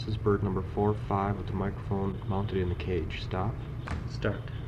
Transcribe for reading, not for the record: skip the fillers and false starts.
This is bird number 4 or 5 with the microphone mounted in the cage. Stop. Start.